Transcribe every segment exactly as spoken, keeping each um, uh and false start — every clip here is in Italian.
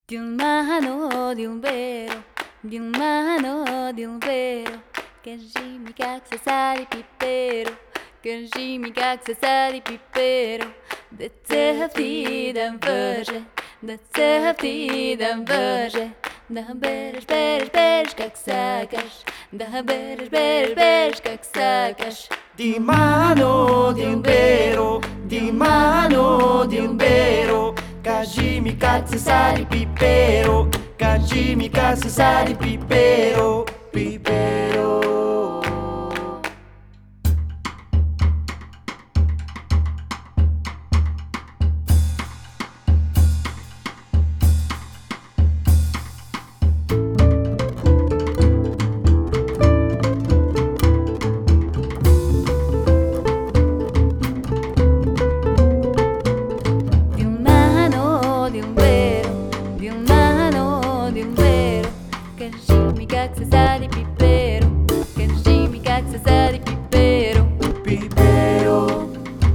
Di un mano, di un vero, di un mano, di un vero, Kenji как сосали пиперу, Kenji как сосали пиперу, de teftidan verge, de teftidan verge, da beres beres beres как sacas, da beres beres beres как sacas. Di mano di un vero, di mano di un vero, Kajimi katsu sari pipero, Kajimi katsu sari pipero, pipero. Kenji как сосали пиперу, Kenji как сосали пиперу, pipero.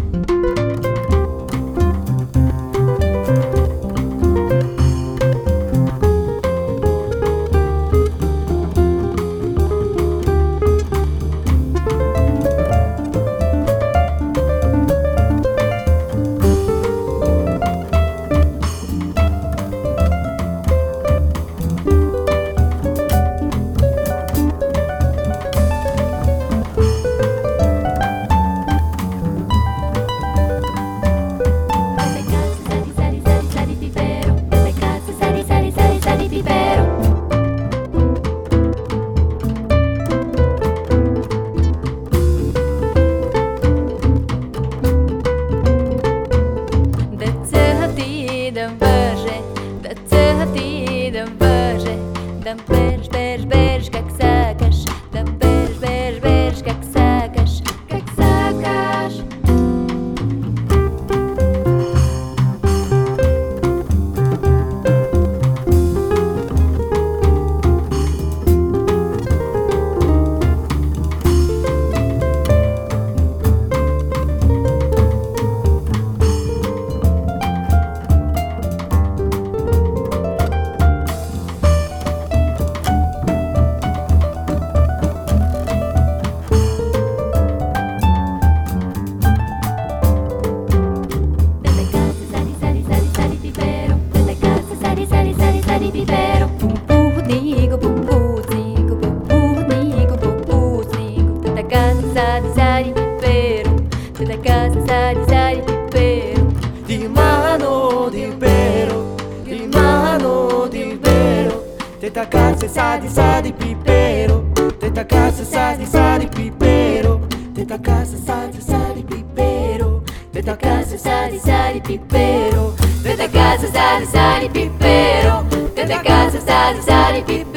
Dam beres, beres, beres, как sacas, dam beres, beres, beres, как sacas, как sacas. Pipero, pum putnico, pum putnico, pum putnico, pum putnico, tanta casa sa di sa di pipero, tanta casa sa di sa di pipero. Di mano di vero, di mano di vero, teta casa sa di sa di pipero, teta casa sa di sa di pipero, teta casa sa di sa di pipero, teta casa sa di sa di pipero, Tanta casa sa di sa di pipero, tanta casa sa di sa di pipero.